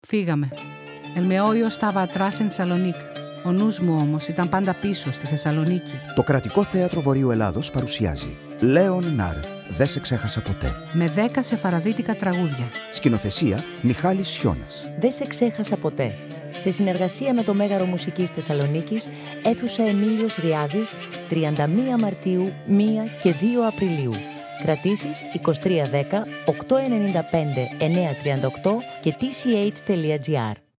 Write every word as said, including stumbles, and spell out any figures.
Φύγαμε. Ελμεόιο στάβα ατράσεν Θεσσαλονίκ. Ο νους μου όμως ήταν πάντα πίσω στη Θεσσαλονίκη. Το Κρατικό Θέατρο Βορείου Ελλάδος παρουσιάζει Λέον Ναρ, δεν σε ξέχασα ποτέ. Με δέκα σεφαραδίτικα τραγούδια. Σκηνοθεσία Μιχάλης Σιώνας. Δεν σε ξέχασα ποτέ. Σε συνεργασία με το Μέγαρο Μουσικής Θεσσαλονίκης, αίθουσα Εμίλιος Ριάδης, τριάντα μία Μαρτίου, πρώτη και δύο Απριλίου. Κρατήσεις είκοσι τρία δέκα οκτακόσια ενενήντα πέντε εννιακόσια τριάντα οκτώ και τι σι έιτς τελεία τζι άρ.